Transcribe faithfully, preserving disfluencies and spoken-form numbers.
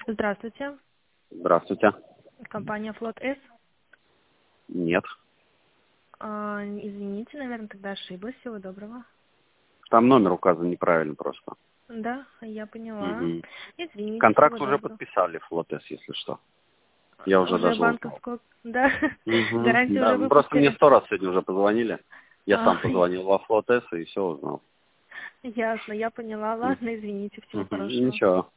Здравствуйте. Здравствуйте. Компания Флот С. Нет. А, извините, наверное, тогда ошиблась. Всего доброго. Там номер указан неправильно просто. Да, я поняла. Мгм. Извините, всего Контракт уже доброго. подписали, Флотес, если что. Я уже Уже даже узнал. банковскую, да, Мгм. гарантию Да, уже ну просто мне выпустили. сто раз сегодня уже позвонили. Я А, сам позвонил во Флотес и все узнал. ясно, я поняла. М. Ладно, извините, всего Мгм. хорошего. Ничего.